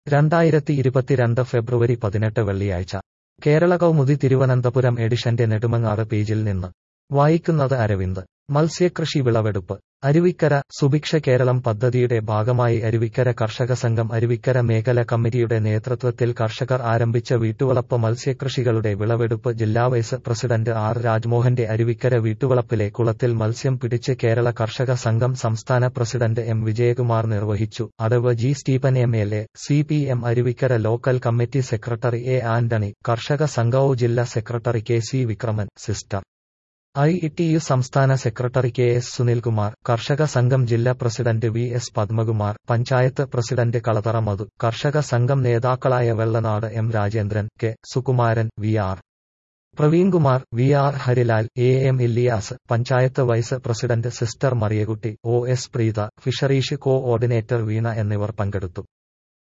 2022 ഫെബ്രുവരി 18 വെള്ളിയാഴ്ച കേരള കൗമുദി തിരുവനന്തപുരം എഡിഷന്റെ നെടുമങ്ങാട് പേജിൽ നിന്ന് വായിക്കുന്നത് അരവിന്ദ്. മത്സ്യകൃഷി വിളവെടുപ്പ്. അരുവിക്കര. സുഭിക്ഷ കേരളം പദ്ധതിയുടെ ഭാഗമായി അരുവിക്കര കർഷക സംഘം അരുവിക്കര മേഖല കമ്മിറ്റിയുടെ നേതൃത്വത്തിൽ കർഷകർ ആരംഭിച്ച വീട്ടുവളപ്പ് മത്സ്യകൃഷികളുടെ വിളവെടുപ്പ് ജില്ലാ വൈസ് പ്രസിഡന്റ് ആർ രാജ്മോഹന്റെ അരുവിക്കര വീട്ടുവളപ്പിലെ കുളത്തിൽ മത്സ്യം പിടിച്ച് കേരള കർഷക സംഘം സംസ്ഥാന പ്രസിഡന്റ് എം വിജയകുമാർ നിർവഹിച്ചു. അടവ് G Stephen MLA, CPM Aruvikkara local committee secretary A Antony, കർഷക സംഘവും ജില്ലാ secretary KC. Vikraman, sister ITU സംസ്ഥാന സെക്രട്ടറി KS സുനിൽകുമാർ, കർഷക സംഘം ജില്ലാ president VS Padmakumar, panchayat president Kalathara Madhu, കർഷക സംഘം നേതാക്കളായ Vellanad M Rajendran, K Sukumaran, VR Praveenkumar, VR Harilal, AM Iliyas, panchayat vice president sister Mariyakutty, OS Preetha, fisheries coordinator Veena എന്നിവർ പങ്കെടുത്തു.